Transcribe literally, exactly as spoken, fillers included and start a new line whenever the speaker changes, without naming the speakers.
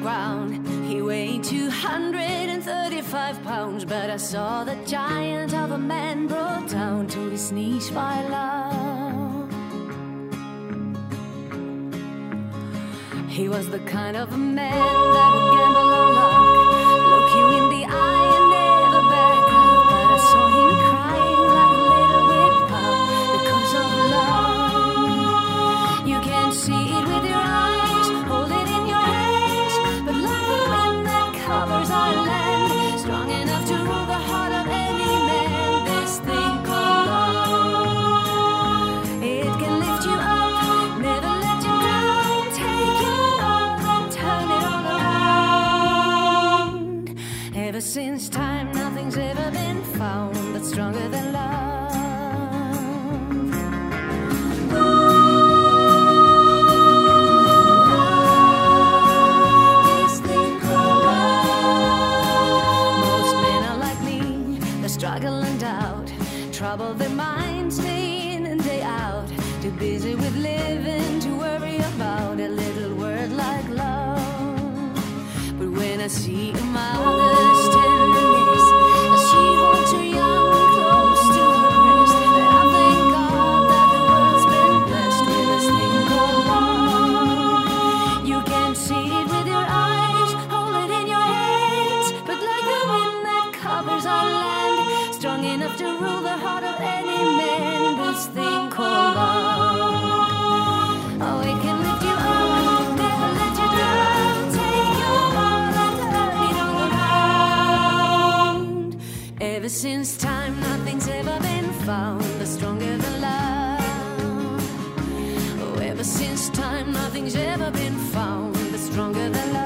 ground. He weighed two hundred thirty-five pounds, but I saw the giant of a man brought down to his knees by love. He was the kind of a man that would gamble on luck, look you in the eye and never back up. But I saw him crying like a little whipped pup because of love. You can't see it with your eyes, hold it in your hands, but like the wind that covers our land, strong enough to rule the heart of any man, this thing called love. It can lift you up, never let you down, take you up and turn it all around. Ever since time, nothing's ever been found that's stronger than love. Struggle and doubt trouble their minds day in and day out, too busy with living to worry about a little word like love. But when I see a mother's tenderness as she holds her young close to her breast, then I thank God that the world's been blessed with this thing called love. You can't see it with your eyes, hold it in your hands, but like the wind that covers our land, strong enough to rule the heart of any man, this thing called love. Oh, it can lift you up, never let you down, take you up and turn it all around. Ever since time, nothing's ever been found that's stronger than love. Oh, ever since time, nothing's ever been found that's stronger than love.